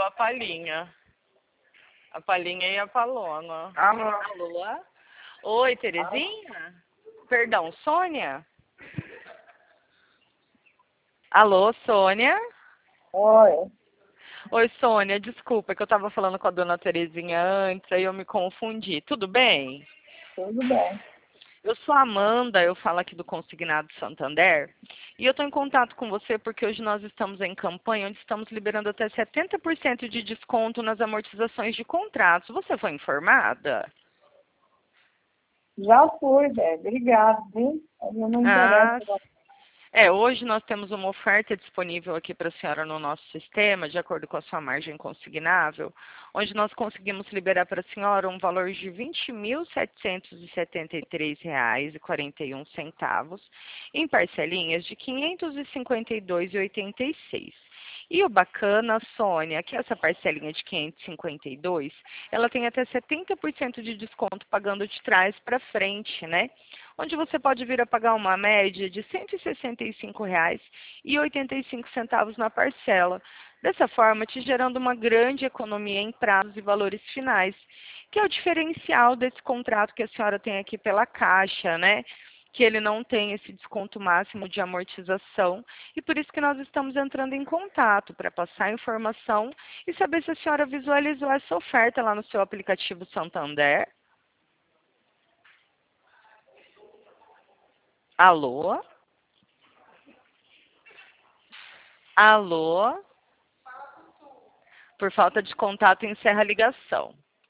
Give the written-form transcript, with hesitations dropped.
a Palhinha. A Palhinha e a Paloma. Alô? Alô? Oi, Terezinha? Perdão, Sônia? Alô, Sônia? Oi, Oi, Sônia, desculpa, é que eu tava falando com a dona Terezinha antes, aí eu me confundi. Tudo bem? tudo bem. Eu sou a Amanda, eu falo aqui do Consignado Santander, e eu estou em contato com você porque hoje nós estamos em campanha onde estamos liberando até 70% de desconto nas amortizações de contratos. Você foi informada? Já fui, velho. Obrigado, viu? Eu não Ah, interessa. Não. hoje nós temos uma oferta disponível aqui para a senhora no nosso sistema, de acordo com a sua margem consignável, onde nós conseguimos liberar para a senhora um valor de R$ 20.773,41 em parcelinhas de R$ 552,86. E o bacana, Sônia, que essa parcelinha de 552, ela tem até 70% de desconto pagando de trás para frente, né? Onde você pode vir a pagar uma média de R$ 165,85 na parcela. Dessa forma, te gerando uma grande economia em prazos e valores finais, que é o diferencial desse contrato que a senhora tem aqui pela Caixa, né? Que ele não tem esse desconto máximo de amortização e por isso que nós estamos entrando em contato para passar a informação e saber se a senhora visualizou essa oferta lá no seu aplicativo Santander. Alô? Alô? Por falta de contato, encerra a ligação.